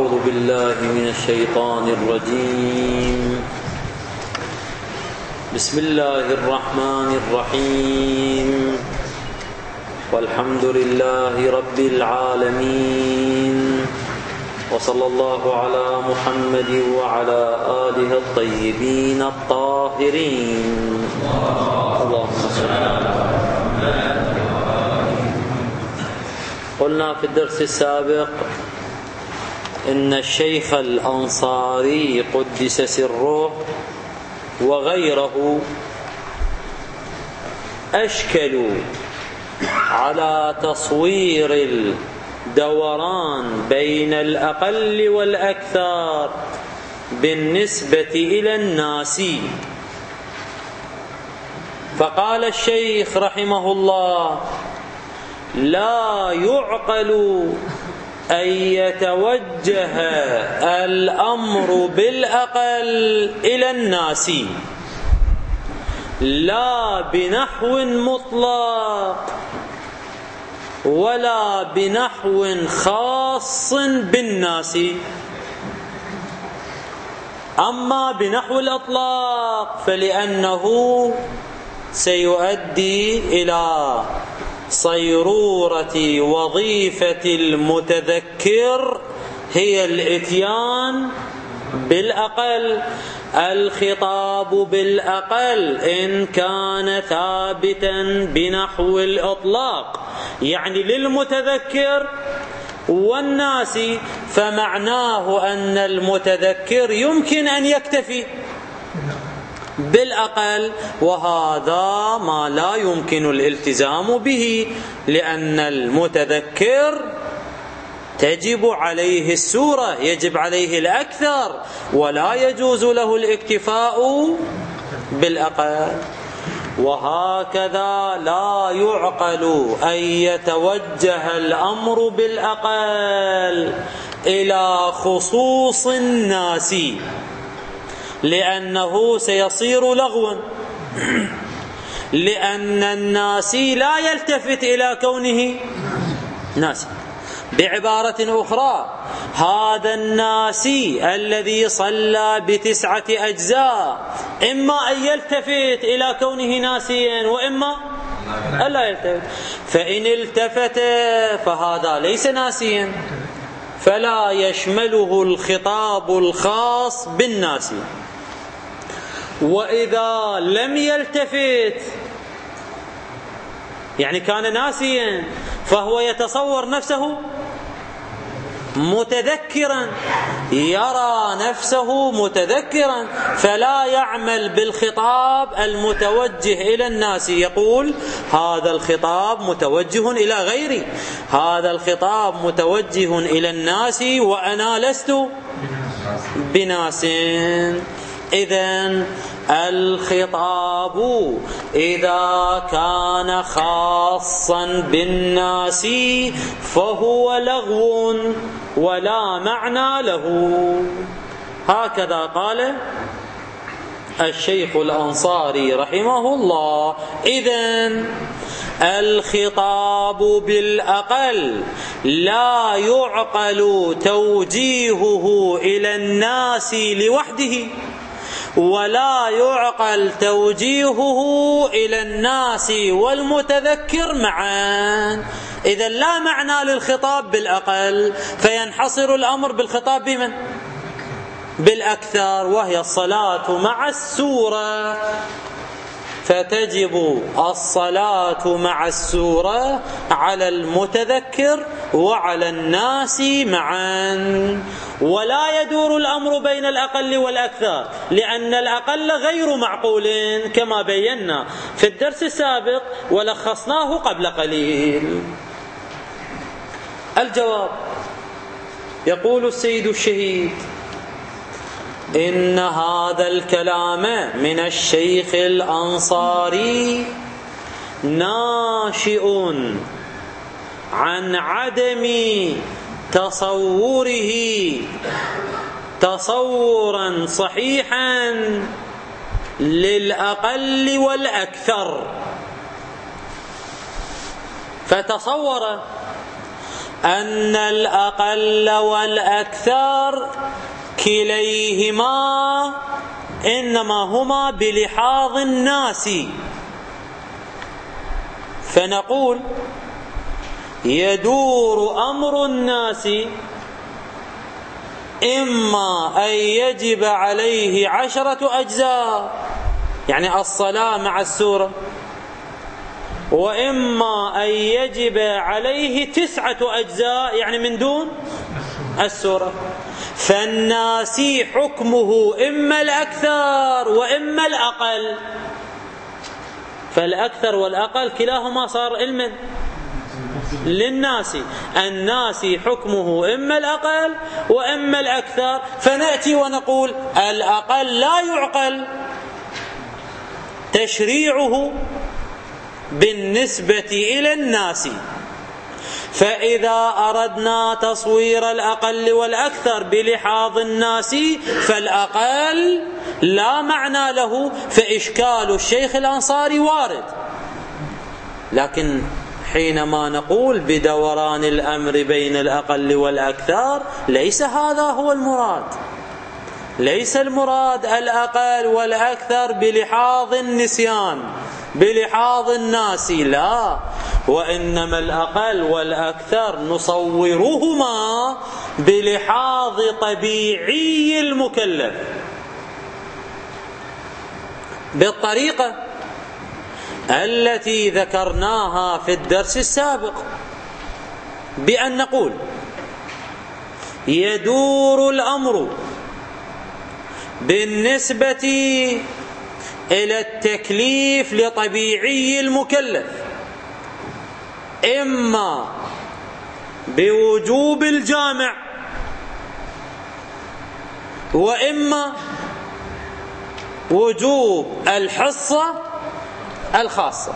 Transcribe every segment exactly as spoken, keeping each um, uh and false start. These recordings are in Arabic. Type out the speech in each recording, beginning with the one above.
أعوذ بالله من الشيطان الرجيم. بسم الله الرحمن الرحيم. والحمد لله رب العالمين، وصلى الله على محمد وعلى آله الطيبين الطاهرين. اللهم صل على محمد. قلنا في الدرس السابق إن الشيخ الأنصاري قدس سره وغيره أشكلوا على تصوير الدوران بين الأقل والأكثر بالنسبة إلى الناس. فقال الشيخ رحمه الله: لا يعقل أن يتوجه الأمر بالأقل إلى الناس لا بنحو مطلق ولا بنحو خاص بالناس. أما بنحو الإطلاق فلأنه سيؤدي إلى صيرورة وظيفة المتذكر هي الإتيان بالأقل. الخطاب بالأقل إن كان ثابتا بنحو الإطلاق يعني للمتذكر والناس، فمعناه أن المتذكر يمكن أن يكتفي بالأقل، وهذا ما لا يمكن الالتزام به، لأن المتذكر تجب عليه السورة، يجب عليه الأكثر، ولا يجوز له الاكتفاء بالأقل. وهكذا لا يعقل أن يتوجه الأمر بالأقل إلى خصوص الناس، لأنه سيصير لغوا، لأن الناس لا يلتفت إلى كونه ناس. بعبارة أخرى، هذا الناسي الذي صلى بتسعة أجزاء إما أن يلتفت إلى كونه ناسيا وإما أن لا يلتفت. فإن التفت فهذا ليس ناسيا، فلا يشمله الخطاب الخاص بالناس. وإذا لم يلتفت يعني كان ناسيا، فهو يتصور نفسه متذكرا، يرى نفسه متذكرا، فلا يعمل بالخطاب المتوجه إلى الناس. يقول هذا الخطاب متوجه إلى غيري، هذا الخطاب متوجه إلى الناس وأنا لست بناس. إذن الخطاب إذا كان خاصا بالناس فهو لغو ولا معنى له. هكذا قال الشيخ الأنصاري رحمه الله. إذن الخطاب بالأقل لا يعقل توجيهه إلى الناس لوحده، ولا يعقل توجيهه إلى الناس والمتذكر معا. إذا لا معنى للخطاب بالأقل، فينحصر الأمر بالخطاب بمن؟ بالأكثر، وهي الصلاة مع السورة. فتجب الصلاة مع السورة على المتذكر وعلى الناس معا، ولا يدور الأمر بين الأقل والأكثر، لأن الأقل غير معقول كما بينا في الدرس السابق ولخصناه قبل قليل. الجواب: يقول السيد الشهيد: إن هذا الكلام من الشيخ الأنصاري ناشئ عن عدم تصوره تصورا صحيحا للأقل والأكثر، فتصور أن الأقل والأكثر كليهما إنما هما بلحاظ الناس، فنقول يدور أمر الناس إما أن يجب عليه عشرة أجزاء، يعني الصلاة مع السورة، وإما أن يجب عليه تسعة أجزاء، يعني من دون السورة. فالناسي حكمه إما الأكثر وإما الأقل، فالأكثر والأقل كلاهما صار علما للناس. الناسي حكمه إما الأقل وإما الأكثر، فنأتي ونقول الأقل لا يعقل تشريعه بالنسبة إلى الناس. فإذا أردنا تصوير الأقل والأكثر بلحاظ الناس فالأقل لا معنى له، فإشكال الشيخ الأنصاري وارد. لكن حينما نقول بدوران الأمر بين الأقل والأكثر ليس هذا هو المراد، ليس المراد الأقل والأكثر بلحاظ النسيان بلحاظ الناس، لا، وإنما الأقل والأكثر نصورهما بلحاظ طبيعي المكلف بالطريقة التي ذكرناها في الدرس السابق، بأن نقول يدور الأمر بالنسبة إلى التكليف لطبيعي المكلف إما بوجوب الجامع وإما وجوب الحصة الخاصة.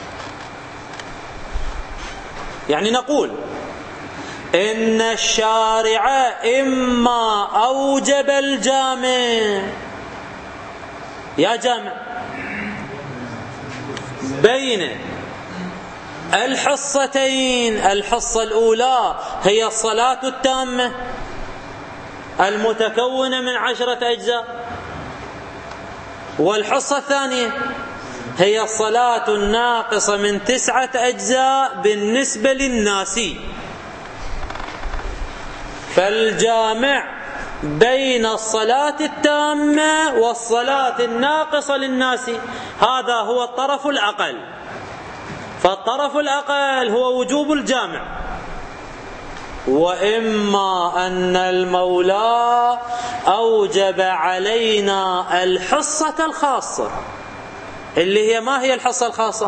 يعني نقول إن الشارع إما أوجب الجامع، يا جامع بين الحصتين، الحصة الأولى هي الصلاة التامة المتكونة من عشرة أجزاء، والحصة الثانية هي الصلاة الناقصة من تسعة أجزاء بالنسبة للناس. فالجامع بين الصلاة التامة والصلاة الناقصة للناس هذا هو الطرف الأقل. فالطرف الأقل هو وجوب الجامع، وإما أن المولى أوجب علينا الحصة الخاصة، اللي هي ما هي الحصة الخاصة؟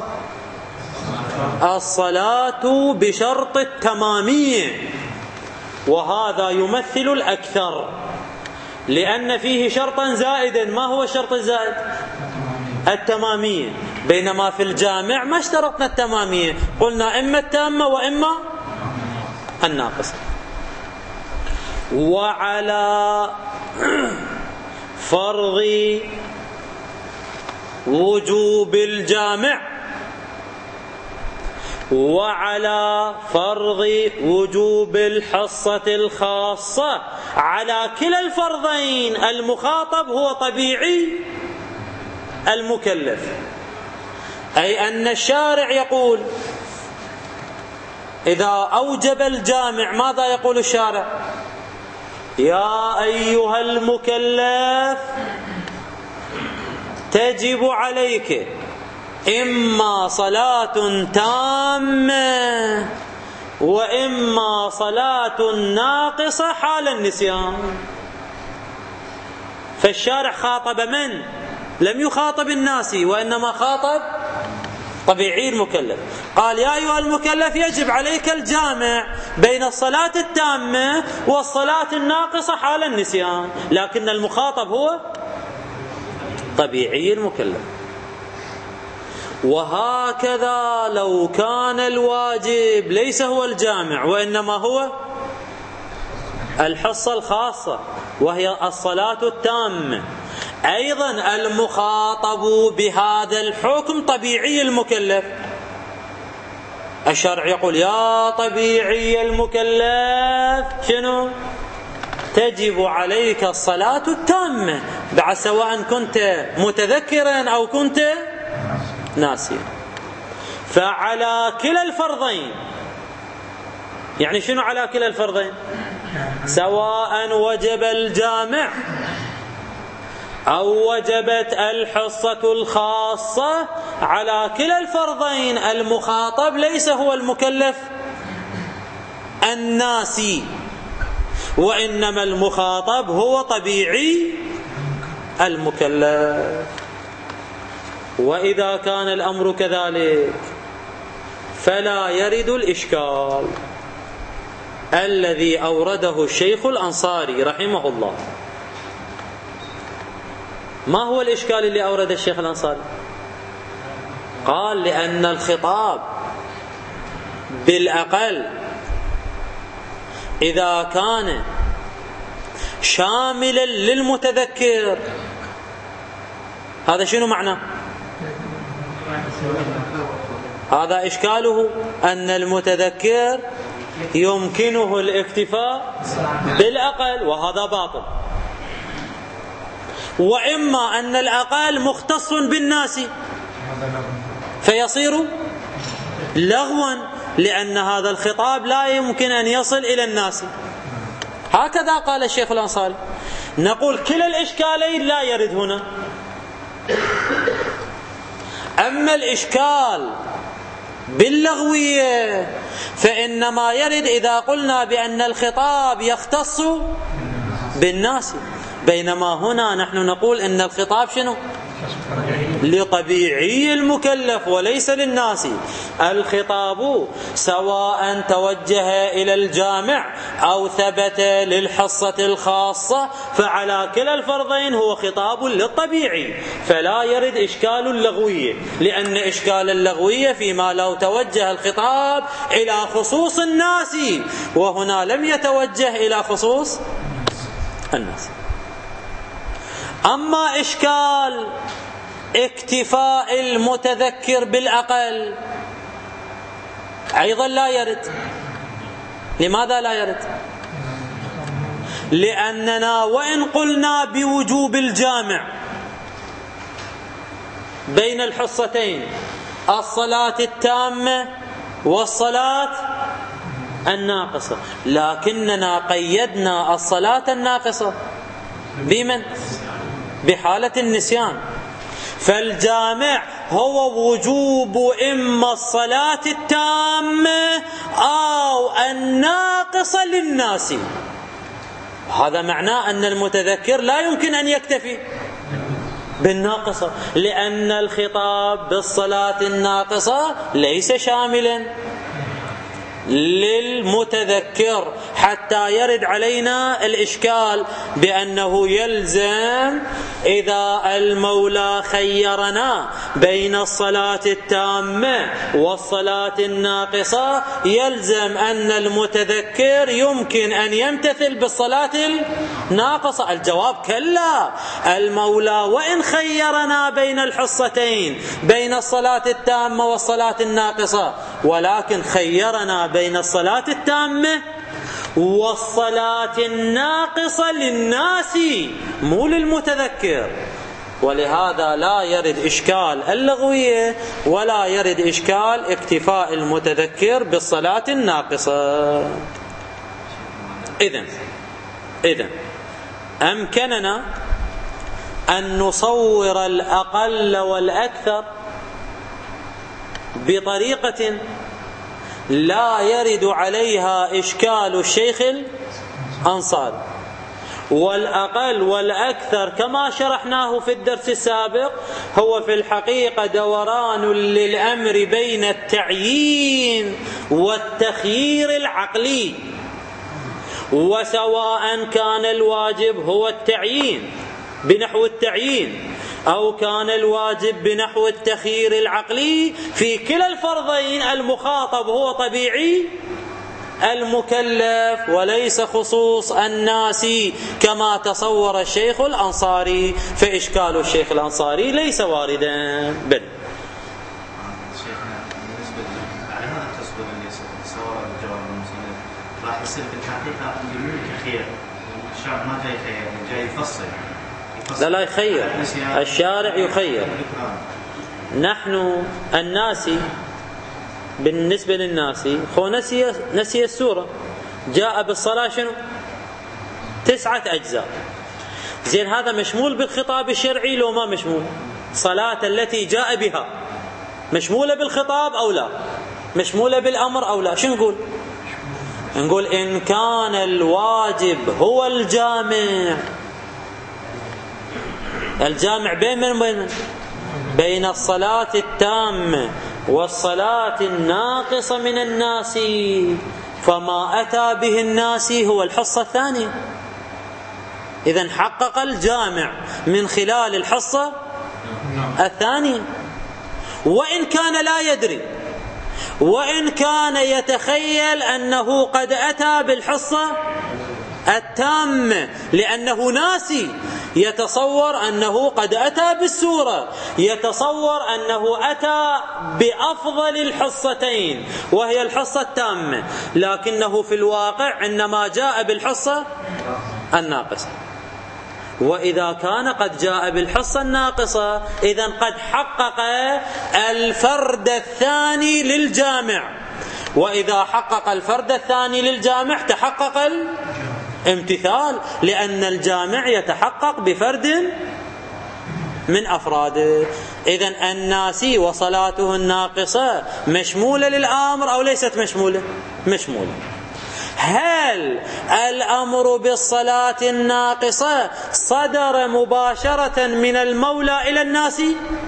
الصلاة بشرط التمامية، وهذا يمثل الأكثر لأن فيه شرطا زائدا. ما هو الشرط الزائد؟ التمامية. بينما في الجامع ما اشترطنا التمامية، قلنا إما التامة وإما الناقصة. وعلى فرض وجوب الجامع وعلى فرض وجوب الحصة الخاصة، على كلا الفرضين المخاطب هو طبيعي المكلف. أي أن الشارع يقول إذا أوجب الجامع ماذا يقول الشارع؟ يا أيها المكلف تجب عليك إما صلاة تامة وإما صلاة ناقصة حال النسيان. فالشارع خاطب من؟ لم يخاطب الناس، وإنما خاطب طبيعي المكلف. قال يا أيها المكلف يجب عليك الجامع بين الصلاة التامة والصلاة الناقصة حال النسيان، لكن المخاطب هو طبيعي المكلف. وهكذا لو كان الواجب ليس هو الجامع وإنما هو الحصة الخاصة وهي الصلاة التامة، أيضا المخاطب بهذا الحكم طبيعي المكلف. الشرع يقول يا طبيعي المكلف شنو؟ تجب عليك الصلاة التامة، بعد سواء كنت متذكرا أو كنت ناسيا. فعلى كلا الفرضين، يعني شنو على كلا الفرضين؟ سواء وجب الجامع أو وجبت الحصة الخاصة، على كلا الفرضين المخاطب ليس هو المكلف الناسي، وإنما المخاطب هو طبيعي المكلف. وإذا كان الأمر كذلك فلا يرد الإشكال الذي أورده الشيخ الأنصاري رحمه الله. ما هو الإشكال اللي أورد الشيخ الأنصاري؟ قال لأن الخطاب بالأقل إذا كان شاملا للمتذكر، هذا شنو معناه؟ هذا إشكاله أن المتذكر يمكنه الاكتفاء بالأقل، وهذا باطل. وإما أن الأقل مختص بالناس فيصير لغوا، لأن هذا الخطاب لا يمكن أن يصل إلى الناس. هكذا قال الشيخ الأنصاري. نقول كلا الإشكالين لا يرد هنا. أما الإشكال باللغوية فإنما يرد إذا قلنا بأن الخطاب يختص بالناس، بينما هنا نحن نقول أن الخطاب شنو؟ لطبيعي المكلف وليس للناس. الخطاب سواء توجه إلى الجامع أو ثبت للحصة الخاصة، فعلى كلا الفرضين هو خطاب للطبيعي، فلا يرد إشكال اللغوية، لأن إشكال اللغوية فيما لو توجه الخطاب إلى خصوص الناس، وهنا لم يتوجه إلى خصوص الناس. أما إشكال اكتفاء المتذكر بالأقل أيضا لا يرد. لماذا لا يرد؟ لأننا وإن قلنا بوجوب الجامع بين الحصتين، الصلاة التامة والصلاة الناقصة، لكننا قيدنا الصلاة الناقصة بمن؟ بحالة النسيان. فالجامع هو وجوب إما الصلاة التامة أو الناقصة للناس. هذا معناه أن المتذكر لا يمكن أن يكتفي بالناقصة، لأن الخطاب بالصلاة الناقصة ليس شاملا للمتذكر، حتى يرد علينا الإشكال بأنه يلزم إذا المولى خيرنا بين الصلاة التامة والصلاة الناقصة، يلزم أن المتذكر يمكن أن يمتثل بالصلاة الناقصة. الجواب كلا، المولى وإن خيرنا بين الحصتين بين الصلاة التامة والصلاة الناقصة، ولكن خيرنا بين الصلاة التامة والصلاة الناقصة للناس مو للمتذكر، ولهذا لا يرد إشكال اللغوية ولا يرد إشكال اكتفاء المتذكر بالصلاة الناقصة. إذن إذن أمكننا أن نصور الأقل والأكثر بطريقة لا يرد عليها إشكال الشيخ الأنصاري. والأقل والأكثر كما شرحناه في الدرس السابق هو في الحقيقة دوران للأمر بين التعيين والتخيير العقلي، وسواء كان الواجب هو التعيين بنحو التعيين أو كان الواجب بنحو التخيير العقلي، في كلا الفرضين المخاطب هو طبيعي المكلف وليس خصوص الناس كما تصور الشيخ الأنصاري. فإشكال الشيخ الأنصاري ليس واردا. بل شيخنا بالنسبة على هذا التصور بالصور الجواب المصنف راح يصير بالحقيقة يمين كخير، الشرع ما جاي خير، جاي يفصل. لا لا يخير، الشارع يخير. نحن الناسي بالنسبة للناسي هو نسي نسي السورة، جاء بالصلاة شنو؟ تسعة أجزاء. زين هذا مشمول بالخطاب الشرعي لو ما مشمول؟ صلاة التي جاء بها مشمولة بالخطاب أو لا؟ مشمولة بالأمر أو لا؟ شو نقول؟ نقول إن كان الواجب هو الجامع، الجامع بين من بين بين الصلاة التامة والصلاة الناقصة من الناس، فما أتى به الناس هو الحصة الثانية. إذن حقق الجامع من خلال الحصة الثانية، وإن كان لا يدري، وإن كان يتخيل أنه قد أتى بالحصة التامة لأنه ناسي، يتصور أنه قد أتى بالسورة، يتصور أنه أتى بأفضل الحصتين وهي الحصة التامة، لكنه في الواقع إنما جاء بالحصة الناقصة. وإذا كان قد جاء بالحصة الناقصة إذن قد حقق الفرد الثاني للجامع، وإذا حقق الفرد الثاني للجامع تحقق الامتثال، لأن الجامع يتحقق بفرد من أفراده. إذن الناسي وصلاته الناقصة مشمولة للآمر أو ليست مشمولة؟ مشمولة. هل الأمر بالصلاة الناقصة صدر مباشرة من المولى إلى الناس؟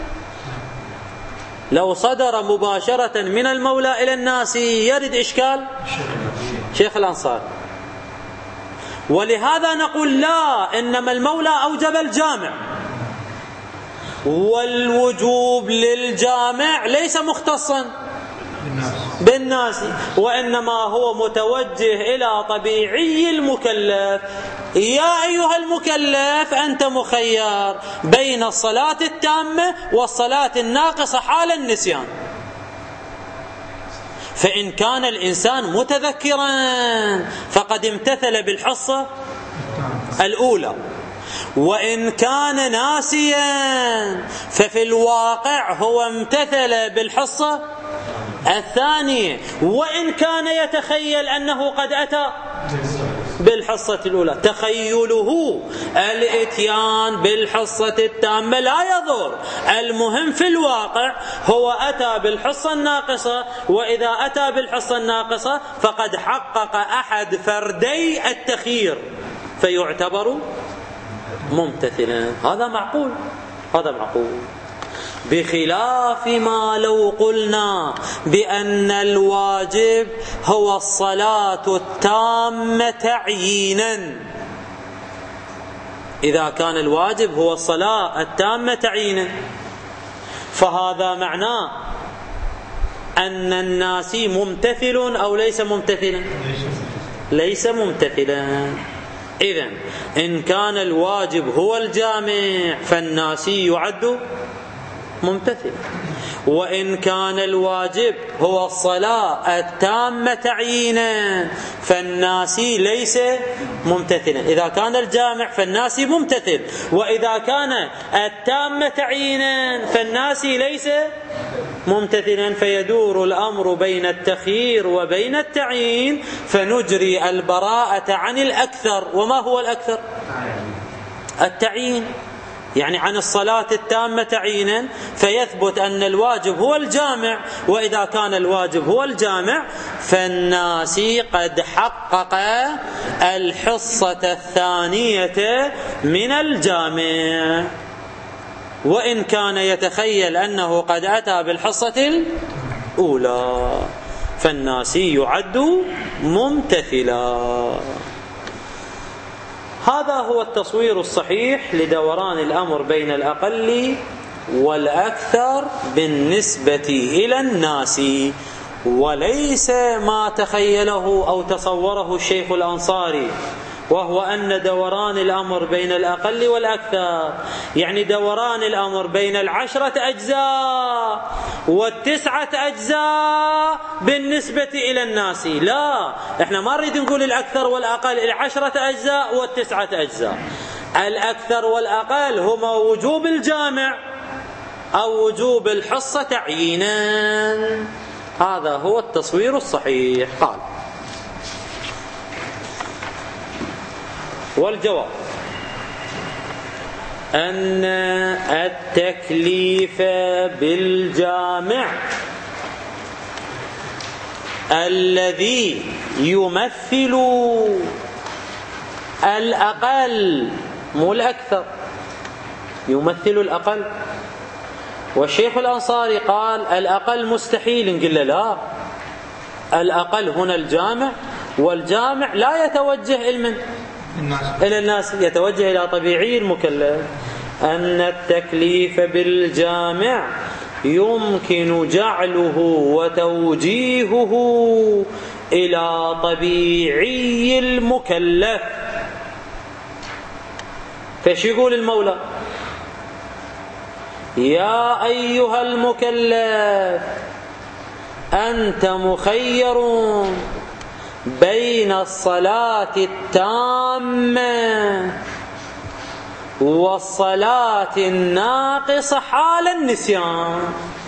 لو صدر مباشرة من المولى إلى الناس يرد إشكال شيخ الأنصار. ولهذا نقول لا، إنما المولى أوجب الجامع، والوجوب للجامع ليس مختصا بالناس، وإنما هو متوجه إلى طبيعي المكلف. يا أيها المكلف أنت مخير بين الصلاة التامة والصلاة الناقصة حال النسيان، فإن كان الإنسان متذكرا فقد امتثل بالحصة الأولى، وإن كان ناسيا ففي الواقع هو امتثل بالحصة الثانية، وإن كان يتخيل أنه قد أتى بالحصة الأولى. تخيله الاتيان بالحصة التامة لا يضر، المهم في الواقع هو أتى بالحصة الناقصة، وإذا أتى بالحصة الناقصة فقد حقق أحد فردي التخيير فيعتبر ممتثلا. هذا معقول، هذا معقول، بخلاف ما لو قلنا بأن الواجب هو الصلاة التامة تعيينا. إذا كان الواجب هو الصلاة التامة تعيينا فهذا معناه أن الناس ممتثل أو ليس ممتثلا؟ ليس ممتثلا. إذن إن كان الواجب هو الجامع فالناسي يعد ممتثل، وإن كان الواجب هو الصلاة التامة تعيينا فالناسي ليس ممتثلا. إذا كان الجامع فالناسي ممتثل، وإذا كان التامة تعيينا فالناسي ليس ممتثلا، فيدور الأمر بين التخيير وبين التعيين، فنجري البراءة عن الأكثر. وما هو الأكثر؟ التعيين، يعني عن الصلاة التامة تعيينا، فيثبت أن الواجب هو الجامع، وإذا كان الواجب هو الجامع فالناسي قد حقق الحصة الثانية من الجامع، وإن كان يتخيل أنه قد أتى بالحصة الأولى فالناسي يعد ممتثلا. هذا هو التصوير الصحيح لدوران الأمر بين الأقل والأكثر بالنسبة إلى الناس، وليس ما تخيله أو تصوره الشيخ الأنصاري وهو أن دوران الأمر بين الأقل والأكثر، يعني دوران الأمر بين العشرة أجزاء والتسعة أجزاء بالنسبة إلى الناس. لا، احنا ما نريد نقول الأكثر والأقل، العشرة أجزاء والتسعة أجزاء. الأكثر والأقل هما وجوب الجامع أو وجوب الحصة تعيينا. هذا هو التصوير الصحيح. قال: والجواب أن التكليف بالجامع الذي يمثل الأقل مو الأكثر، يمثل الأقل. والشيخ الأنصاري قال الأقل مستحيل، نقول له لا، الأقل هنا الجامع، والجامع لا يتوجه إلى إلى الناس، يتوجه إلى طبيعي المكلف. أن التكليف بالجامع يمكن جعله وتوجيهه إلى طبيعي المكلف. فش يقول المولى؟ يا أيها المكلف أنت مخير بين الصلاة التامة والصلاة الناقصة حال النسيان.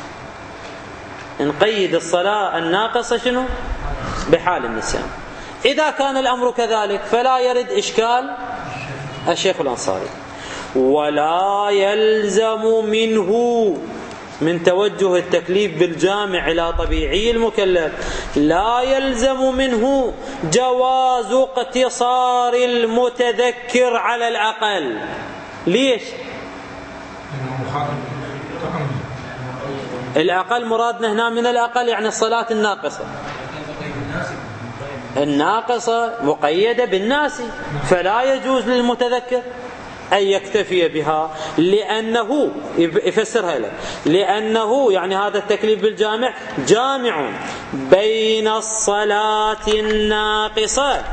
نقيد الصلاة الناقصة شنو؟ بحال النسيان. إذا كان الأمر كذلك فلا يرد إشكال الشيخ الأنصاري. ولا يلزم منه، من توجه التكليف بالجامع إلى طبيعي المكلف، لا يلزم منه جواز اقتصار المتذكر على الأقل. ليش؟ الأقل مرادنا هنا من الأقل يعني الصلاة الناقصة، الناقصة مقيدة بالناس، فلا يجوز للمتذكر أن يكتفي بها، لأنه يفسرها له، لأنه يعني هذا التكليف بالجامع جامع بين الصلاة الناقصة.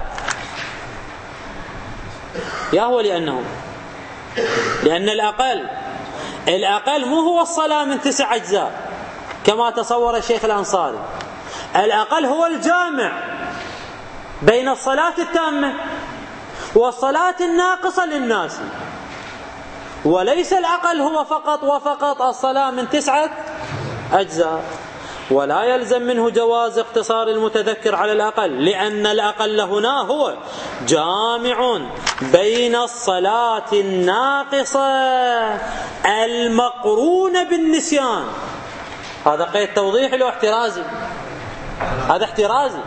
يا هو لأنه لأن الأقل الأقل مو هو الصلاة من تسع أجزاء كما تصور الشيخ الأنصاري، الأقل هو الجامع بين الصلاة التامة والصلاة الناقصة للناس، وليس الأقل هو فقط وفقط الصلاة من تسعة أجزاء. ولا يلزم منه جواز اقتصار المتذكر على الأقل، لأن الأقل هنا هو جامع بين الصلاة الناقصة المقرونة بالنسيان. هذا قيد توضيحي له احترازي، هذا احترازي.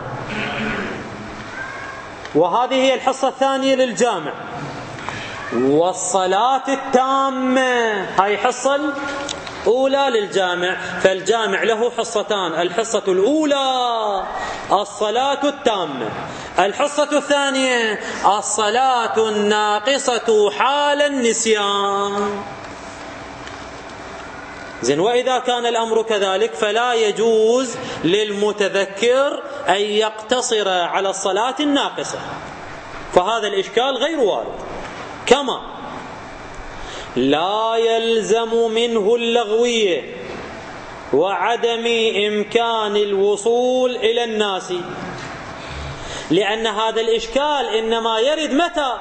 وهذه هي الحصة الثانية للجامع. والصلاة التامة هاي حصة أولى للجامع، فالجامع له حصتان، الحصة الأولى الصلاة التامة، الحصة الثانية الصلاة الناقصة حال النسيان. زين، وإذا كان الأمر كذلك فلا يجوز للمتذكر أن يقتصر على الصلاة الناقصة، فهذا الإشكال غير وارد. كما لا يلزم منه اللغوية وعدم إمكان الوصول إلى الناس، لأن هذا الإشكال إنما يرد متى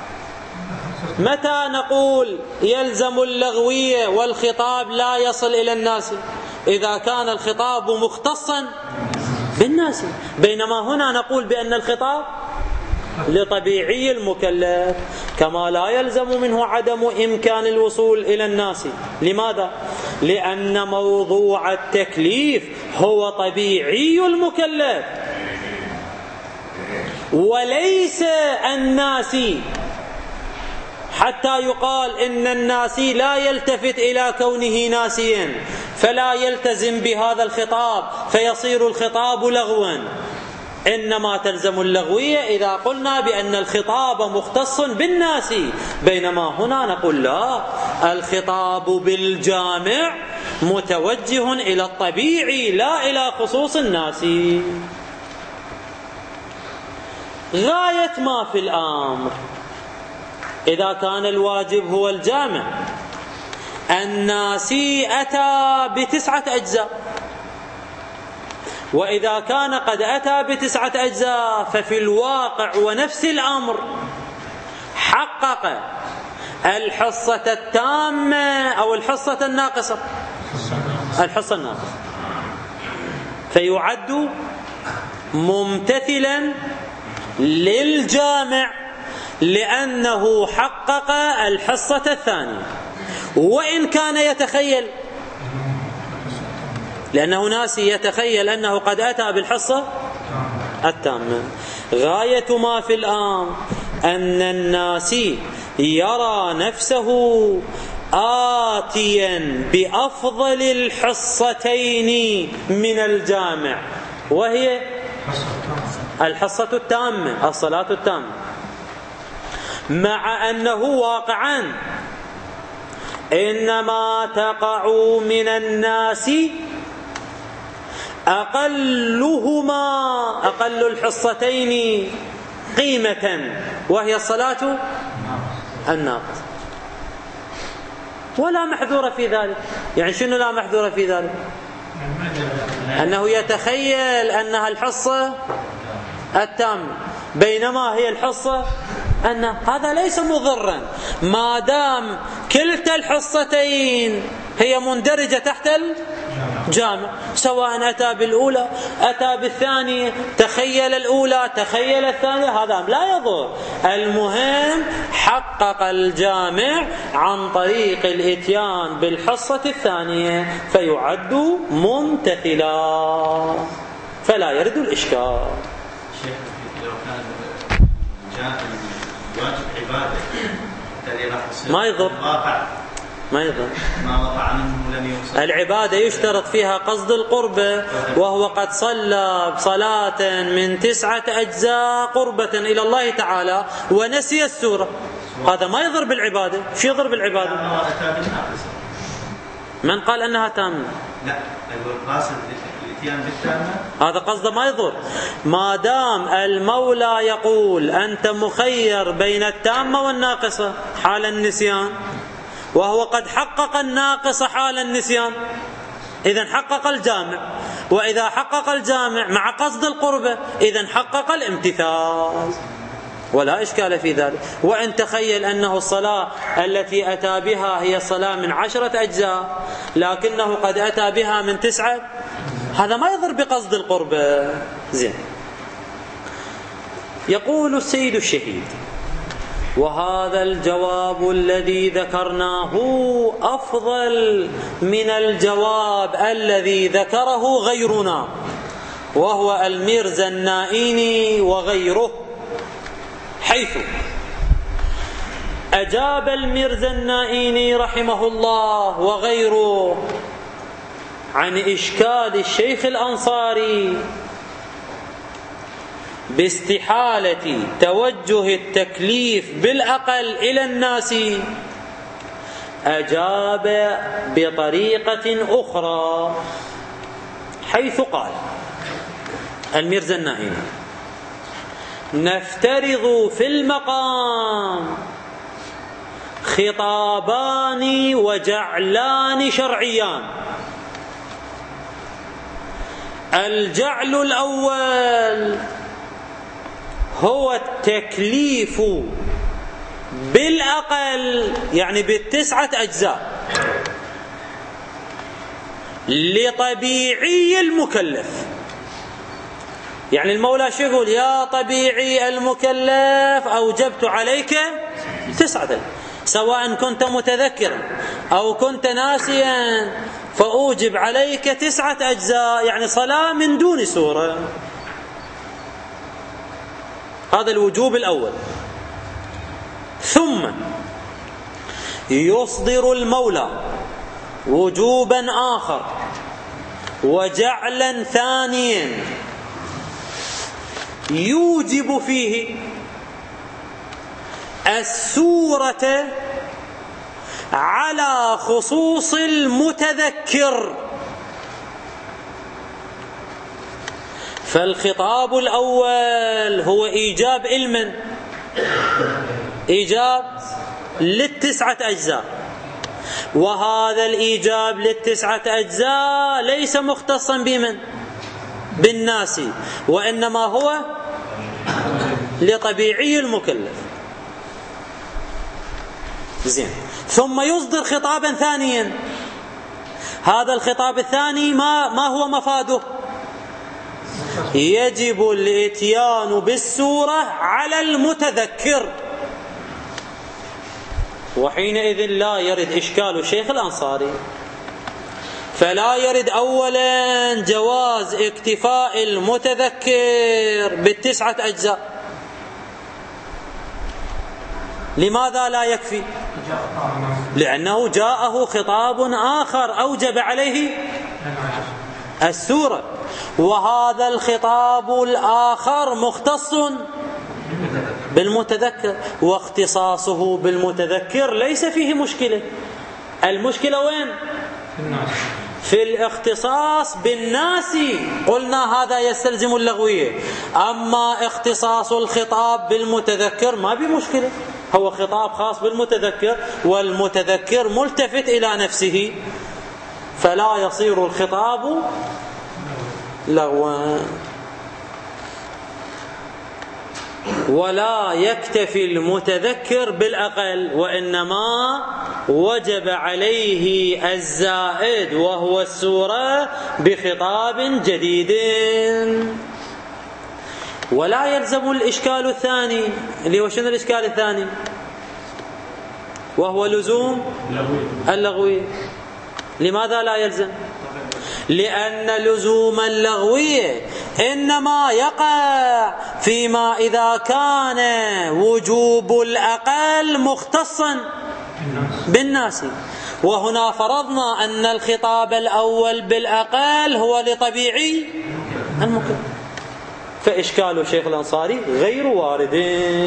متى نقول يلزم اللغوية والخطاب لا يصل إلى الناس؟ إذا كان الخطاب مختصا بالناس، بينما هنا نقول بأن الخطاب لطبيعي المكلف. كما لا يلزم منه عدم إمكان الوصول إلى الناس. لماذا؟ لأن موضوع التكليف هو طبيعي المكلف وليس الناسي، حتى يقال إن الناسي لا يلتفت إلى كونه ناسيا فلا يلتزم بهذا الخطاب فيصير الخطاب لغوا. إنما تلزم اللغوية إذا قلنا بأن الخطاب مختص بالناس، بينما هنا نقول لا، الخطاب بالجامع متوجه إلى الطبيعي لا إلى خصوص الناس. غاية ما في الأمر إذا كان الواجب هو الجامع، الناسي أتى بتسعة أجزاء، وإذا كان قد أتى بتسعة أجزاء ففي الواقع ونفس الأمر حقق الحصة التامة أو الحصة الناقصة، الحصة الناقصة، فيعد ممتثلا للجامع لأنه حقق الحصة الثانية، وإن كان يتخيل، لأنه ناسي يتخيل أنه قد أتى بالحصة التامة. غاية ما في الأمر أن الناسي يرى نفسه آتيا بأفضل الحصتين من الجامع، وهي الحصة التامة، الصلاة التامة، مع أنه واقعا إنما تقع من الناس أقلهما أقل الحصتين قيمة وهي الصلاة الناقصة، ولا محذور في ذلك. يعني شنو لا محذور في ذلك؟ أنه يتخيل أنها الحصة التامة بينما هي الحصة أن هذا ليس مضرا ما دام كلتا الحصتين هي مندرجة تحت الجامع، سواء أتى بالأولى أتى بالثانية، تخيل الأولى تخيل الثانية، هذا لا يضر. المهم حقق الجامع عن طريق الإتيان بالحصة الثانية فيعد ممتثلا فلا يرد الإشكال. لو كان واجب عبادة ما يضر، ما يضر. ما وقع منه لم يقصد. العبادة يشترط فيها قصد القربة، وهو قد صلى بصلاة من تسعة أجزاء قربة إلى الله تعالى ونسي السورة، هذا ما يضر بالعبادة. شو يضر بالعبادة؟ من قال أنها تامة؟ لا، القاصد الاتيان بالتامة هذا قصده ما يضر، ما دام المولى يقول أنت مخير بين التامة والناقصة حال النسيان، وهو قد حقق الناقص حال النسيان، إذن حقق الجامع، وإذا حقق الجامع مع قصد القربة إذن حقق الامتثال، ولا إشكال في ذلك. وإن تخيل أنه الصلاة التي أتى بها هي صلاة من عشرة أجزاء لكنه قد أتى بها من تسعة، هذا ما يضر بقصد القربة. زين. يقول السيد الشهيد: وهذا الجواب الذي ذكرناه أفضل من الجواب الذي ذكره غيرنا، وهو الميرزا النائيني وغيره، حيث أجاب الميرزا النائيني رحمه الله وغيره عن إشكال الشيخ الأنصاري باستحالة توجه التكليف بالأقل إلى الناس، أجاب بطريقة أخرى، حيث قال الميرزا النائيني: نفترض في المقام خطابان وجعلان شرعيان. الجعل الأول هو التكليف بالأقل، يعني بالتسعة أجزاء، لطبيعي المكلف. يعني المولى شو يقول؟ يا طبيعي المكلف أوجبت عليك تسعة، سواء كنت متذكرا أو كنت ناسيا فأوجب عليك تسعة أجزاء، يعني صلاة من دون سورة. هذا الوجوب الأول. ثم يصدر المولى وجوبا آخر وجعلا ثانيا يوجب فيه السورة على خصوص المتذكر، فالخطاب الأول هو إيجاب علم، إيجاب للتسعة أجزاء، وهذا الإيجاب للتسعة أجزاء ليس مختصا بمن؟ بالناس، وإنما هو لطبيعي المكلف. زين. ثم يصدر خطابا ثانيا. هذا الخطاب الثاني ما ما هو مفاده؟ يجب الاتيان بالسورة على المتذكر، وحينئذ لا يرد إشكال الشيخ الأنصاري، فلا يرد أولا جواز اكتفاء المتذكر بالتسعة أجزاء. لماذا لا يكفي؟ لأنه جاءه خطاب آخر أوجب عليه السورة، وهذا الخطاب الآخر مختص بالمتذكر، واختصاصه بالمتذكر ليس فيه مشكلة. المشكلة وين؟ في الاختصاص بالناس. قلنا هذا يستلزم اللغوية، أما اختصاص الخطاب بالمتذكر ما بمشكلة، هو خطاب خاص بالمتذكر، والمتذكر ملتفت إلى نفسه، فلا يصير الخطاب لغوا. ولا يكتفي المتذكر بالأقل، وإنما وجب عليه الزائد وهو السورة بخطاب جديد. ولا يلزم الإشكال الثاني، اللي هو شنو الإشكال الثاني؟ وهو لزوم اللغوي. لماذا لا يلزم؟ لأن لزوم اللغوية إنما يقع فيما إذا كان وجوب الأقل مختصا بالناس، وهنا فرضنا أن الخطاب الأول بالأقل هو لطبيعي المكلف، فإشكال الشيخ الأنصاري غير وارد.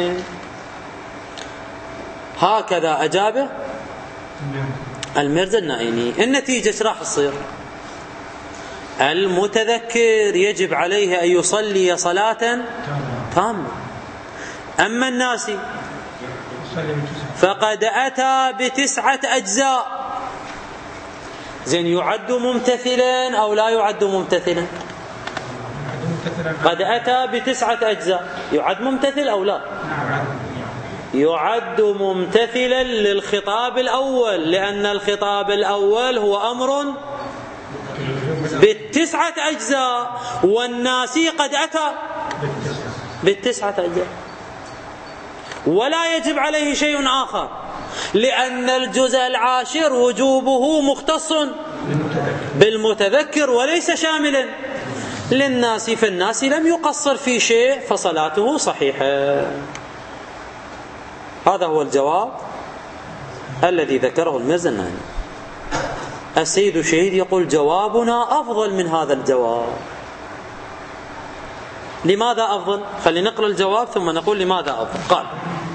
هكذا أجابه المرزا النائيني. النتيجة ايش راح تصير؟ المتذكر يجب عليه أن يصلي صلاة تامة، أما الناسي فقد أتى بتسعة أجزاء. زين، يعد ممتثلا أو لا يعد ممتثلا؟ قد أتى بتسعة أجزاء، يعد ممتثل أو لا؟ يعد ممتثلا للخطاب الأول، لأن الخطاب الأول هو أمر بالتسعة أجزاء، والناسي قد أتى بالتسعة أجزاء، ولا يجب عليه شيء آخر، لأن الجزء العاشر وجوبه مختص بالمتذكر وليس شاملا للناس، فالناس لم يقصر في شيء فصلاته صحيحة. هذا هو الجواب الذي ذكره المرزا النائيني. السيد الشهيد يقول جوابنا أفضل من هذا الجواب. لماذا أفضل؟ خلينا نقرأ الجواب ثم نقول لماذا أفضل. قال: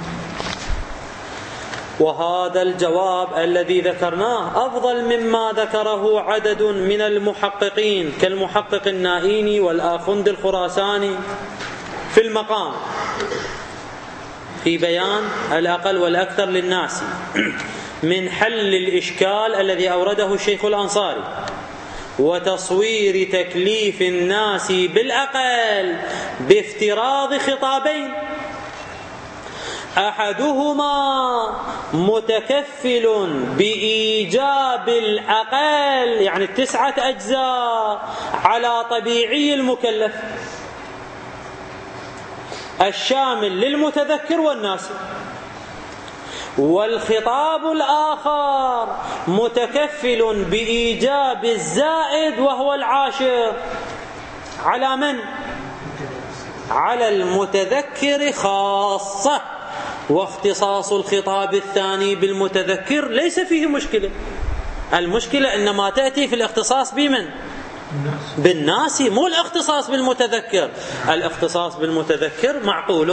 وهذا الجواب الذي ذكرناه أفضل مما ذكره عدد من المحققين كالمحقق النائيني والآخند الخراساني في المقام في بيان الأقل والأكثر للناس من حل الإشكال الذي أورده الشيخ الأنصاري وتصوير تكليف الناس بالأقل بافتراض خطابين، أحدهما متكفل بإيجاب الأقل يعني التسعة أجزاء على طبيعي المكلف الشامل للمتذكر والناس، والخطاب الآخر متكفل بإيجاب الزائد وهو العاشر على من؟ على المتذكر خاصة. واختصاص الخطاب الثاني بالمتذكر ليس فيه مشكلة، المشكلة إنما تأتي في الاختصاص بمن؟ بالناس، مو الاختصاص بالمتذكر. الاختصاص بالمتذكر معقول،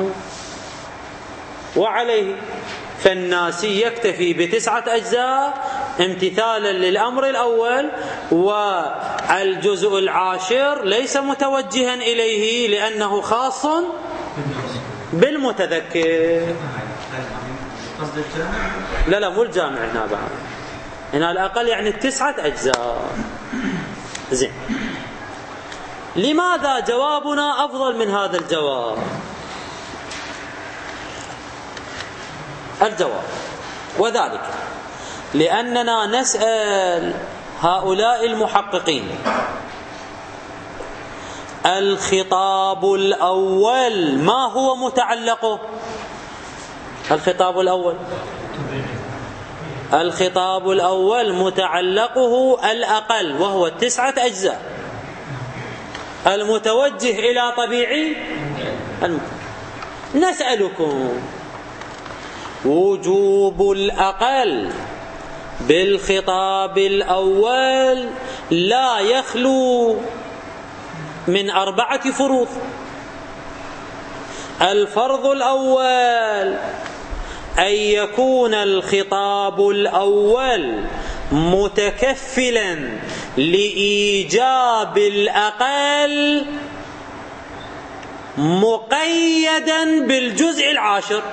وعليه فالناسي يكتفي بتسعة أجزاء امتثالا للأمر الأول، الجزء العاشر ليس متوجها إليه لأنه خاص بالمتذكر. لا لا مو الجامع هنا بعد، هنا الأقل يعني التسعة أجزاء. زين، لماذا جوابنا أفضل من هذا الجواب؟ الجواب وذلك لأننا نسأل هؤلاء المحققين الخطاب الأول ما هو متعلقه؟ الخطاب الأول الخطاب الأول متعلقه الأقل وهو التسعة أجزاء المتوجه إلى طبيعي المتوجه. نسألكم وجوب الأقل بالخطاب الأول لا يخلو من أربعة فروض. الفرض الأول أن يكون الخطاب الأول متكفلا لإيجاب الأقل مقيدا بالجزء العاشر.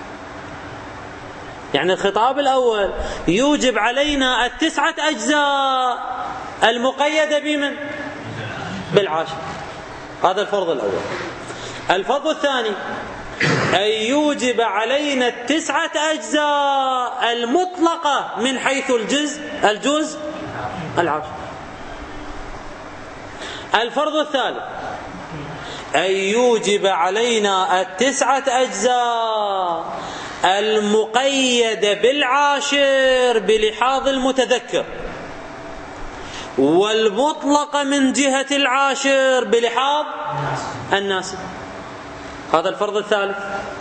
يعني الخطاب الأول يوجب علينا التسعة أجزاء المقيدة بمن؟ بالعاشر. هذا الفرض الأول. الفرض الثاني أن يوجب علينا التسعة أجزاء المطلقة من حيث الجزء الجزء العاشر. الفرض الثالث أن يوجب علينا التسعة أجزاء المقيدة بالعاشر بلحاظ المتذكر، والمطلقة من جهة العاشر بلحاظ الناس. هذا الفرض الثالث.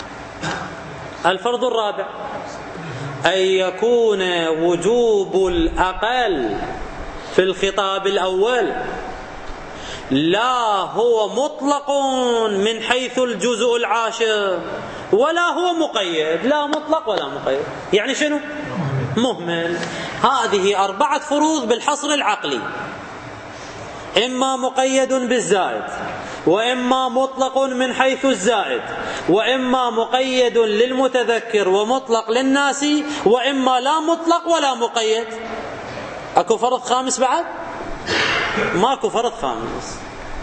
الفرض الرابع أن يكون وجوب الأقل في الخطاب الأول لا هو مطلق من حيث الجزء العاشر ولا هو مقيد، لا مطلق ولا مقيد. يعني شنو؟ مهمل. هذه أربعة فروض بالحصر العقلي، إما مقيد بالزائد، وإما مطلق من حيث الزائد، وإما مقيد للمتذكر ومطلق للناسي، وإما لا مطلق ولا مقيد. أكو فرض خامس بعد؟ ماكو فرض خامس.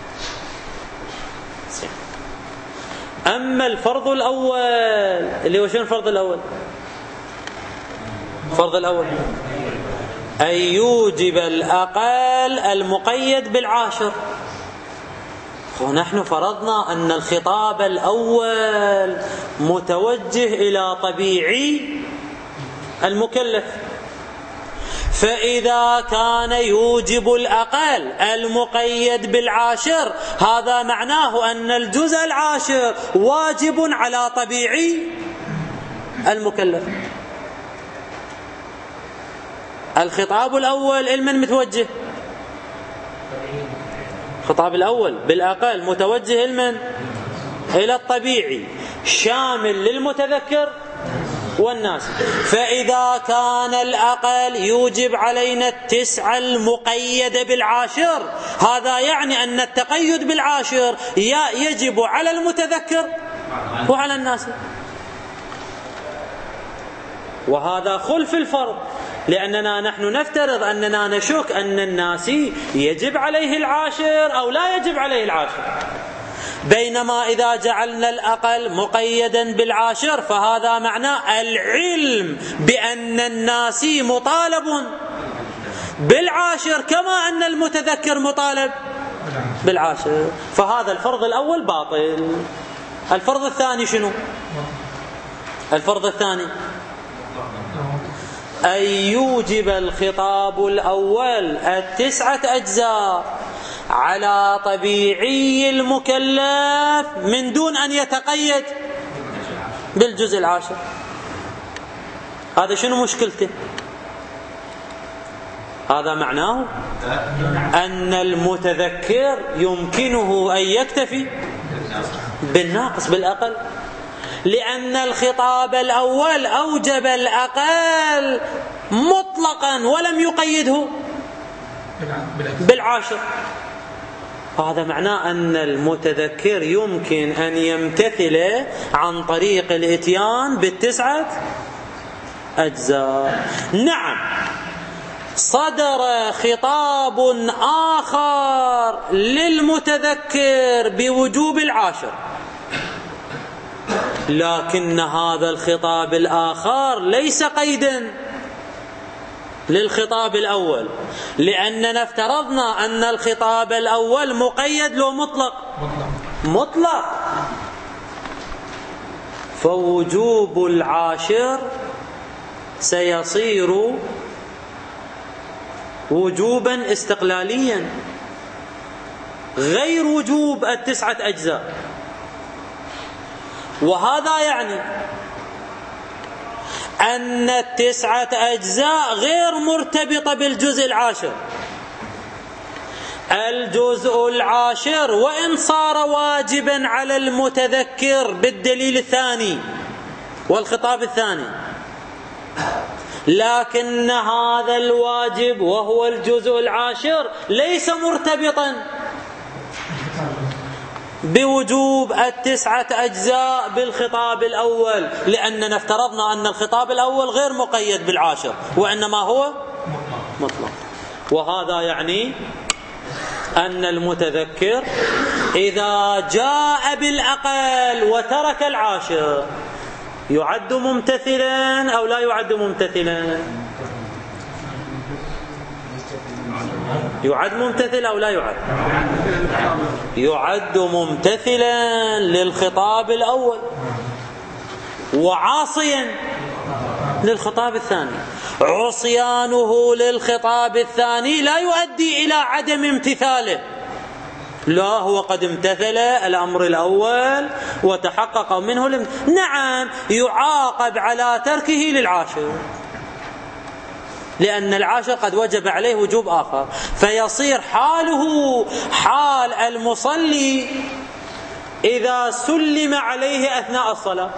أما الفرض الأول اللي هو شنو الفرض الأول؟ الفرض الأول أن يوجب الأقل المقيد بالعاشر. ونحن فرضنا أن الخطاب الأول متوجه إلى طبيعي المكلف، فإذا كان يوجب الأقل المقيد بالعاشر هذا معناه أن الجزء العاشر واجب على طبيعي المكلف. الخطاب الأول المن متوجه؟ الخطاب الأول بالأقل متوجه المن؟ إلى الطبيعي شامل للمتذكر والناس. فإذا كان الأقل يوجب علينا التسعة المقيدة بالعاشر هذا يعني أن التقيد بالعاشر يجب على المتذكر وعلى الناس، وهذا خلف الفرض، لأننا نحن نفترض أننا نشك أن الناسي يجب عليه العاشر أو لا يجب عليه العاشر. بينما إذا جعلنا الأقل مقيدا بالعاشر فهذا معناه العلم بأن الناسي مطالب بالعاشر كما أن المتذكر مطالب بالعاشر. فهذا الفرض الأول باطل. الفرض الثاني شنو؟ الفرض الثاني أن يوجب الخطاب الأول التسعة أجزاء على طبيعي المكلف من دون أن يتقيد بالجزء العاشر. هذا شنو مشكلته؟ هذا معناه أن المتذكر يمكنه أن يكتفي بالناقص بالأقل، لأن الخطاب الأول أوجب الأقل مطلقا ولم يقيده بالعاشر. هذا معناه أن المتذكر يمكن أن يمتثل عن طريق الإتيان بالتسعة أجزاء. نعم، صدر خطاب آخر للمتذكر بوجوب العاشر، لكن هذا الخطاب الآخر ليس قيدا للخطاب الأول، لأننا افترضنا أن الخطاب الأول مقيد لو مطلق مطلق فوجوب العاشر سيصير وجوبا استقلاليا غير وجوب التسعة أجزاء. وهذا يعني أن التسعة أجزاء غير مرتبطة بالجزء العاشر. الجزء العاشر وإن صار واجبا على المتذكر بالدليل الثاني والخطاب الثاني، لكن هذا الواجب وهو الجزء العاشر ليس مرتبطا بوجوب التسعة أجزاء بالخطاب الأول، لأننا افترضنا أن الخطاب الأول غير مقيد بالعاشر وإنما هو مطلق. وهذا يعني أن المتذكر إذا جاء بالأقل وترك العاشر يعد ممتثلا أو لا يعد ممتثلا؟ يعد ممتثل أو لا يعد؟ يعد ممتثلا للخطاب الأول وعاصيا للخطاب الثاني. عصيانه للخطاب الثاني لا يؤدي إلى عدم امتثاله، لا، هو قد امتثل الأمر الأول وتحقق منه الام... نعم، يعاقب على تركه للعاشر، لأن العاشر قد وجب عليه وجوب آخر، فيصير حاله حال المصلي إذا سلم عليه أثناء الصلاة.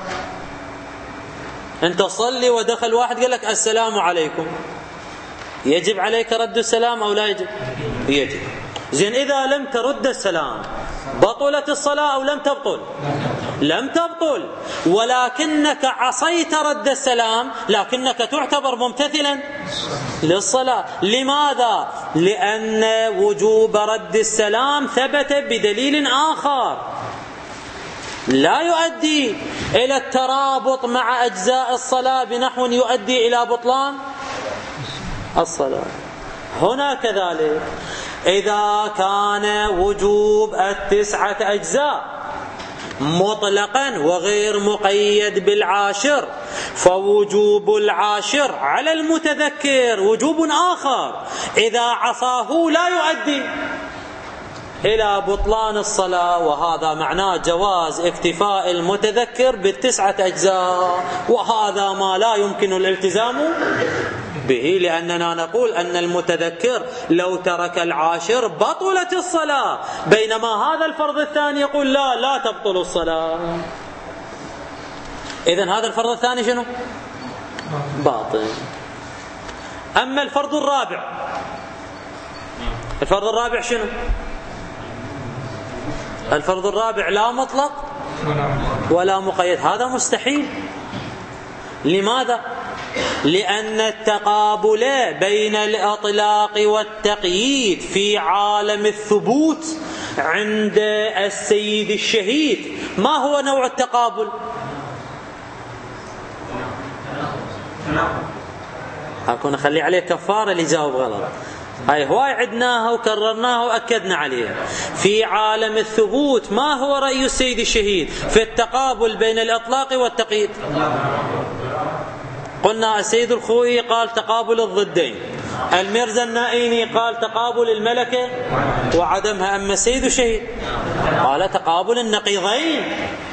أنت صلي ودخل واحد قال لك السلام عليكم، يجب عليك رد السلام أو لا يجب؟ يجب. زين، إذا لم ترد السلام بطلت الصلاة أو لم تبطل؟ لم تبطل، ولكنك عصيت رد السلام، لكنك تعتبر ممتثلا للصلاة. لماذا؟ لأن وجوب رد السلام ثبت بدليل آخر لا يؤدي إلى الترابط مع أجزاء الصلاة بنحو يؤدي إلى بطلان الصلاة. هنا كذلك إذا كان وجوب التسعة أجزاء مطلقا وغير مقيد بالعاشر، فوجوب العاشر على المتذكر وجوب آخر إذا عصاه لا يؤدي إلى بطلان الصلاة. وهذا معناه جواز اكتفاء المتذكر بالتسعة أجزاء، وهذا ما لا يمكن الالتزام به، لأننا نقول أن المتذكر لو ترك العاشر بطلت الصلاة، بينما هذا الفرض الثاني يقول لا لا تبطل الصلاة. إذن هذا الفرض الثاني شنو؟ باطل. أما الفرض الرابع، الفرض الرابع شنو؟ الفرض الرابع لا مطلق ولا مقيد، هذا مستحيل. لماذا؟ لأن التقابل بين الإطلاق والتقييد في عالم الثبوت عند السيد الشهيد ما هو نوع التقابل؟ هكون أخلي عليه كفارة اللي جاوب غلط. هاي هواي عدناها وكررناها وأكدنا عليها. في عالم الثبوت ما هو رأي السيد الشهيد في التقابل بين الإطلاق والتقييد؟ قلنا السيد الخوئي قال تقابل الضدين، الميرزا النائيني قال تقابل الملكة وعدمها، أما السيد الشهيد قال تقابل النقيضين.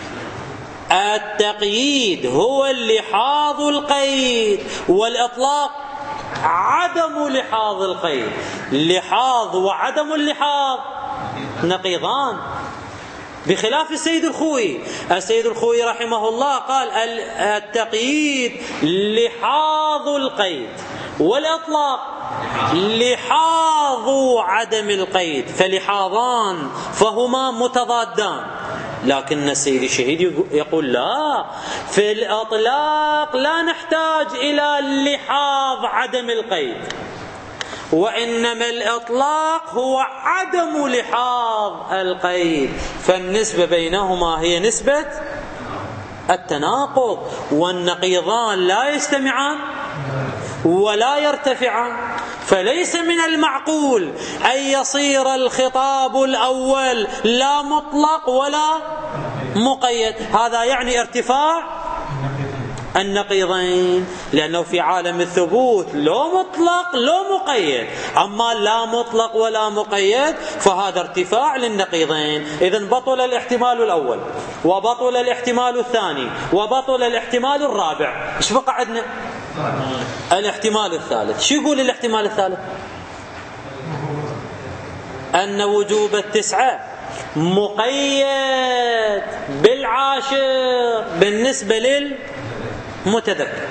التقييد هو اللحاظ القيد، والإطلاق عدم لحاظ القيد. اللحاظ وعدم اللحاظ نقيضان، بخلاف السيد الخوئي. السيد الخوئي رحمه الله قال التقييد لحاظ القيد، والإطلاق لحاظ عدم القيد، فلحاظان فهما متضادان. لكن السيد الشهيد يقول لا، في الإطلاق لا نحتاج إلى لحاظ عدم القيد، وإنما الإطلاق هو عدم لحاظ القيد، فالنسبة بينهما هي نسبة التناقض، والنقيضان لا يجتمعان ولا يرتفعان. فليس من المعقول أن يصير الخطاب الأول لا مطلق ولا مقيد، هذا يعني ارتفاع النقيضين، لأنه في عالم الثبوت لو مطلق لو مقيد، أما لا مطلق ولا مقيد فهذا ارتفاع للنقيضين. إذن بطل الاحتمال الأول، وبطل الاحتمال الثاني، وبطل الاحتمال الرابع. ايش بقى عندنا؟ الاحتمال الثالث. شو يقول الاحتمال الثالث؟ أن وجوب التسعة مقيد بالعاشر بالنسبة للمتذكر،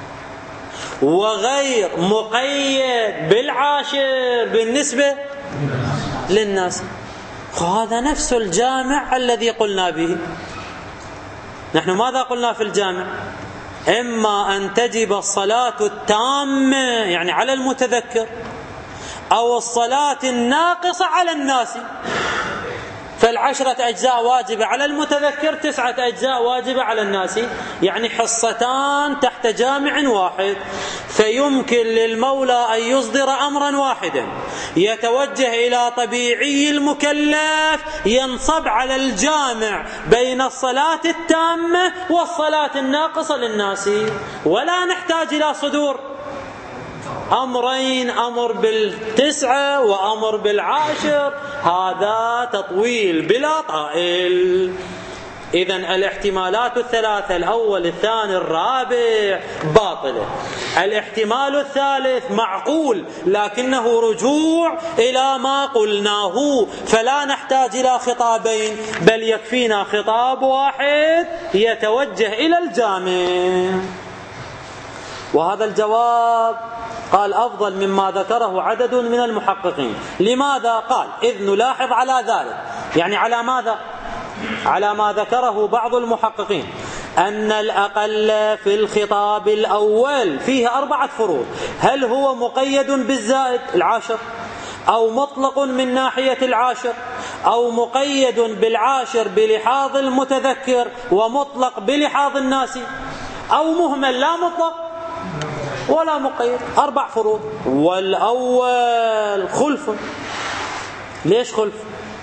وغير مقيد بالعاشر بالنسبة للناس. هذا نفس الجامع الذي قلنا به. نحن ماذا قلنا في الجامع؟ إما أن تجب الصلاة التامة يعني على المتذكر، أو الصلاة الناقصة على الناس. فالعشرة أجزاء واجبة على المتذكر، تسعة أجزاء واجبة على الناس، يعني حصتان تحت جامع واحد. فيمكن للمولى أن يصدر أمرا واحدا يتوجه إلى طبيعي المكلف ينصب على الجامع بين الصلاة التامة والصلاة الناقصة للناس، ولا نحتاج إلى صدور أمرين، أمر بالتسعة وأمر بالعاشر، هذا تطويل بلا طائل. إذن الاحتمالات الثلاثة الأول الثاني الرابع باطلة. الاحتمال الثالث معقول لكنه رجوع إلى ما قلناه، فلا نحتاج إلى خطابين بل يكفينا خطاب واحد يتوجه إلى الجامع. وهذا الجواب قال أفضل مما ذكره عدد من المحققين. لماذا؟ قال إذ نلاحظ على ذلك، يعني على ماذا؟ على ما ذكره بعض المحققين، أن الأقل في الخطاب الأول فيه أربعة فروض: هل هو مقيد بالزائد العاشر، أو مطلق من ناحية العاشر، أو مقيد بالعاشر بلحاظ المتذكر ومطلق بلحاظ الناس، أو مهمل لا مطلق ولا مقيد. أربع فروض. والأول خلف. ليش خلف؟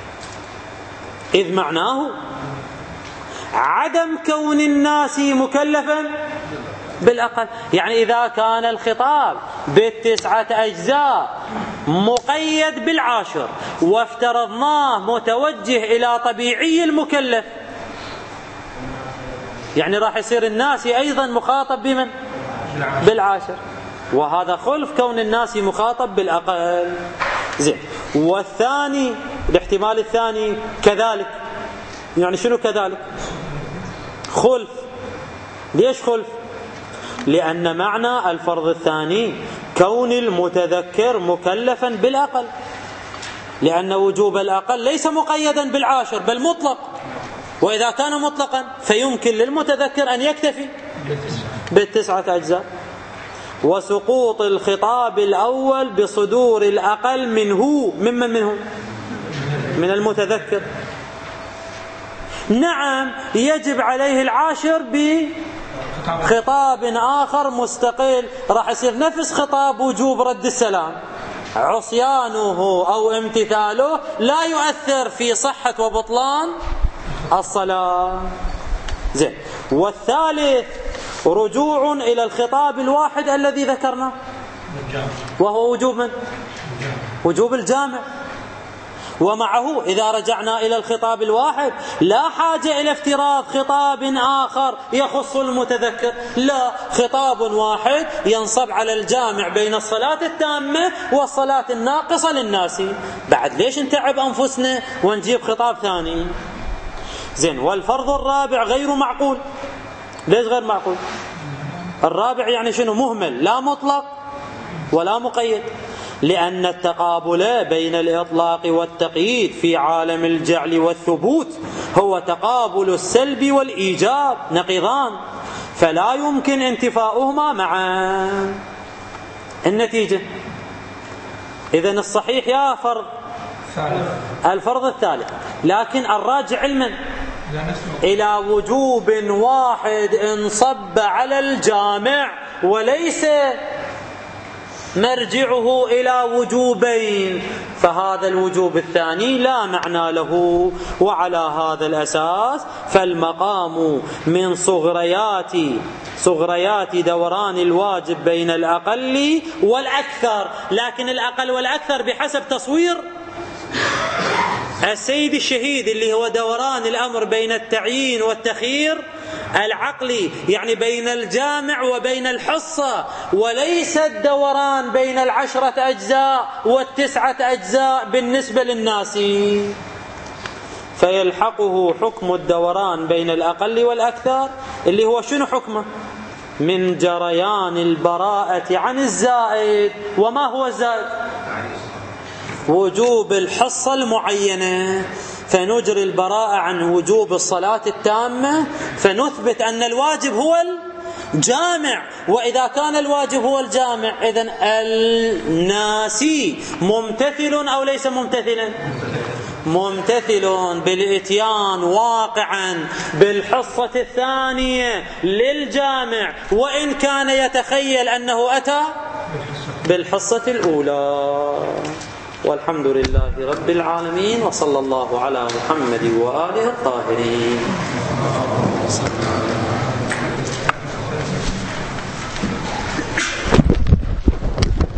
إذ معناه عدم كون الناس مكلفا بالأقل. يعني إذا كان الخطاب بالتسعة أجزاء مقيد بالعاشر وافترضناه متوجه إلى طبيعي المكلف، يعني راح يصير الناس أيضا مخاطب بمن؟ بالعاشر، وهذا خلف كون الناس مخاطب بالأقل. زين. والثاني الاحتمال الثاني كذلك. يعني شنو كذلك؟ خلف. ليش خلف؟ لأن معنى الفرض الثاني كون المتذكر مكلفا بالأقل، لأن وجوب الأقل ليس مقيدا بالعاشر بل مطلق، وإذا كان مطلقا فيمكن للمتذكر أن يكتفي بالتسعة أجزاء. وسقوط الخطاب الأول بصدور الأقل منه. ممن منه؟ من المتذكر. نعم يجب عليه العاشر بخطاب آخر مستقل، راح يصير نفس خطاب وجوب رد السلام، عصيانه أو امتثاله لا يؤثر في صحة وبطلان الصلاة. زين. والثالث رجوع إلى الخطاب الواحد الذي ذكرناه، وهو وجوب من؟ وجوب الجامع. ومعه إذا رجعنا إلى الخطاب الواحد لا حاجة إلى افتراض خطاب آخر يخص المتذكر، لا، خطاب واحد ينصب على الجامع بين الصلاة التامة والصلاة الناقصة للناس. بعد ليش نتعب أنفسنا ونجيب خطاب ثاني؟ زين. والفرض الرابع غير معقول. ليش غير معقول؟ الرابع يعني شنو؟ مهمل لا مطلق ولا مقيد. لأن التقابل بين الإطلاق والتقييد في عالم الجعل والثبوت هو تقابل السلب والإيجاب نقيضان، فلا يمكن انتفاؤهما معا. النتيجة إذن الصحيح يا فرض الفرض الثالث، لكن الراجع علما إلى وجوب واحد انصب على الجامع، وليس مرجعه إلى وجوبين، فهذا الوجوب الثاني لا معنى له. وعلى هذا الأساس فالمقام من صغريات صغريات دوران الواجب بين الأقل والأكثر، لكن الأقل والأكثر بحسب تصوير السيد الشهيد اللي هو دوران الأمر بين التعيين والتخيير العقلي، يعني بين الجامع وبين الحصة، وليس الدوران بين العشرة أجزاء والتسعة أجزاء بالنسبة للناس. فيلحقه حكم الدوران بين الأقل والأكثر اللي هو شنو حكمه؟ من جريان البراءة عن الزائد. وما هو الزائد؟ وجوب الحصة المعينة، فنجري البراءة عن وجوب الصلاة التامة، فنثبت أن الواجب هو الجامع. وإذا كان الواجب هو الجامع إذن الناسي ممتثل أو ليس ممتثلا؟ ممتثل بالإتيان واقعا بالحصة الثانية للجامع، وإن كان يتخيل أنه أتى بالحصة الأولى. والحمد لله رب العالمين، وصلى الله على محمد وآله الطاهرين.